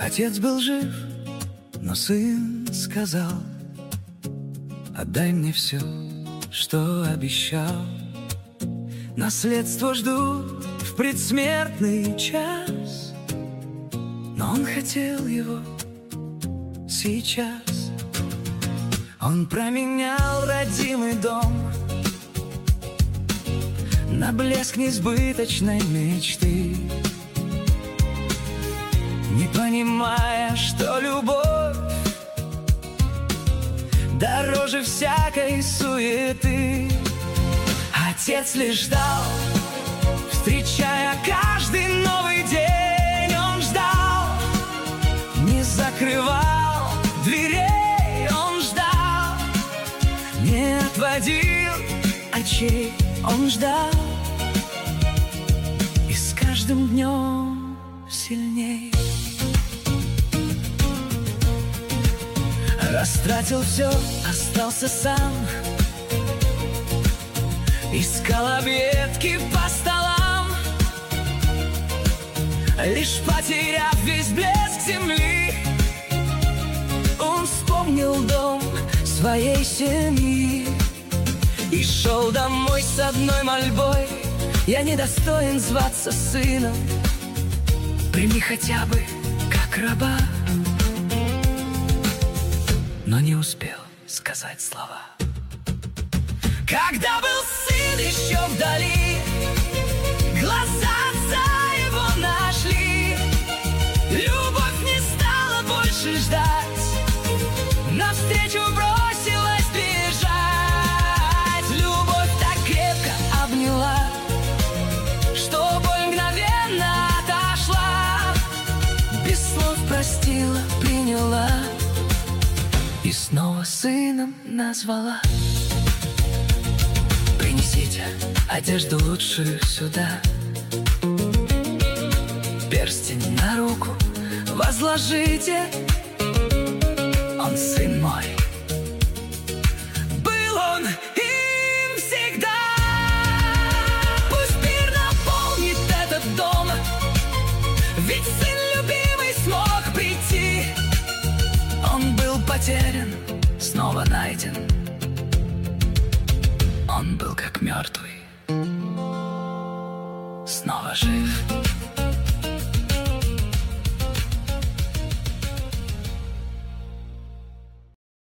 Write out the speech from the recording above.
Отец был жив, но сын сказал: отдай мне все, что обещал. Наследство жду в предсмертный час, но он хотел его сейчас. Он променял родимый дом на блеск несбыточной мечты, не понимая, что любовь дороже всякой суеты. Отец лишь ждал, встречая каждый новый день. Он ждал, не закрывал дверей. Он ждал, не отводил очей. Он ждал, и с каждым днем сильней. Растратил все, остался сам, искал объедки по столам, лишь потеряв весь блеск земли, он вспомнил дом своей семьи и шел домой с одной мольбой: я недостоин зваться сыном, прими хотя бы как раба. Но не успел сказать слова, когда был сын еще вдали, глаза отца его нашли. Любовь не стала больше ждать, навстречу бросилась бежать. Любовь так крепко обняла, что боль мгновенно отошла. Без слов простила, приняла и снова сыном назвала. Принесите одежду лучшую сюда, перстень на руку возложите. Он сын мой, был он им всегда. Пусть мир наполнит этот дом, ведь сын любимый смог прийти. Он был потерян, снова найден. Он был как мертвый, снова жив.